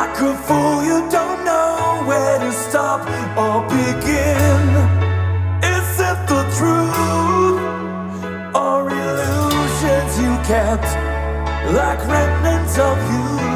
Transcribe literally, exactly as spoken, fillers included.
Like a fool, you don't know where to stop or begin. Is it the truth or illusions you kept, like remnants of you?